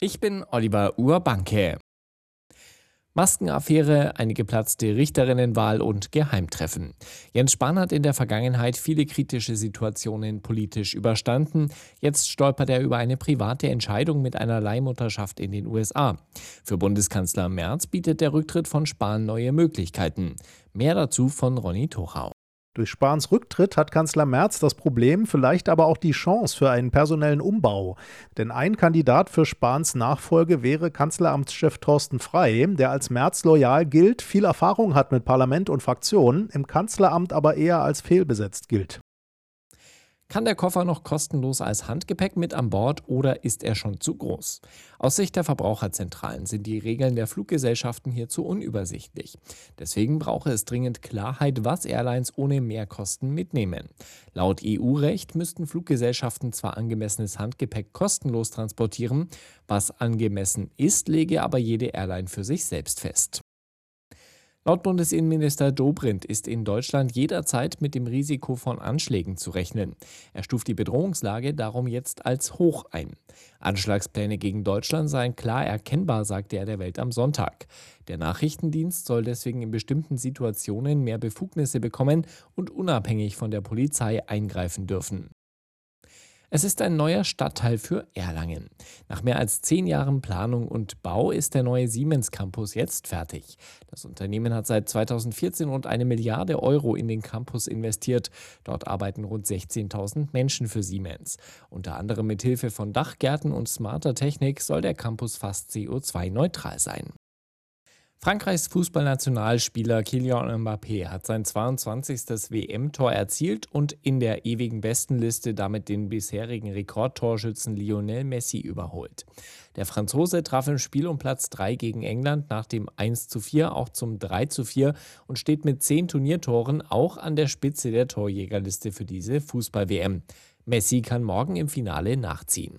Ich bin Oliver Urbanke. Maskenaffäre, eine geplatzte Richterinnenwahl und Geheimtreffen. Jens Spahn hat in der Vergangenheit viele kritische Situationen politisch überstanden. Jetzt stolpert er über eine private Entscheidung mit einer Leihmutterschaft in den USA. Für Bundeskanzler Merz bietet der Rücktritt von Spahn neue Möglichkeiten. Mehr dazu von Ronny Tochau. Durch Spahns Rücktritt hat Kanzler Merz das Problem, vielleicht aber auch die Chance für einen personellen Umbau. Denn ein Kandidat für Spahns Nachfolge wäre Kanzleramtschef Thorsten Frey, der als Merz loyal gilt, viel Erfahrung hat mit Parlament und Fraktionen, im Kanzleramt aber eher als fehlbesetzt gilt. Kann der Koffer noch kostenlos als Handgepäck mit an Bord oder ist er schon zu groß? Aus Sicht der Verbraucherzentralen sind die Regeln der Fluggesellschaften hierzu unübersichtlich. Deswegen brauche es dringend Klarheit, was Airlines ohne Mehrkosten mitnehmen. Laut EU-Recht müssten Fluggesellschaften zwar angemessenes Handgepäck kostenlos transportieren, was angemessen ist, lege aber jede Airline für sich selbst fest. Laut Bundesinnenminister Dobrindt ist in Deutschland jederzeit mit dem Risiko von Anschlägen zu rechnen. Er stuft die Bedrohungslage darum jetzt als hoch ein. Anschlagspläne gegen Deutschland seien klar erkennbar, sagte er der Welt am Sonntag. Der Nachrichtendienst soll deswegen in bestimmten Situationen mehr Befugnisse bekommen und unabhängig von der Polizei eingreifen dürfen. Es ist ein neuer Stadtteil für Erlangen. Nach mehr als 10 Jahren Planung und Bau ist der neue Siemens Campus jetzt fertig. Das Unternehmen hat seit 2014 rund 1 Milliarde Euro in den Campus investiert. Dort arbeiten rund 16.000 Menschen für Siemens. Unter anderem mit Hilfe von Dachgärten und smarter Technik soll der Campus fast CO2-neutral sein. Frankreichs Fußballnationalspieler Kylian Mbappé hat sein 22. WM-Tor erzielt und in der ewigen Bestenliste damit den bisherigen Rekordtorschützen Lionel Messi überholt. Der Franzose traf im Spiel um Platz 3 gegen England nach dem 1:4 auch zum 3:4 und steht mit 10 Turniertoren auch an der Spitze der Torjägerliste für diese Fußball-WM. Messi kann morgen im Finale nachziehen.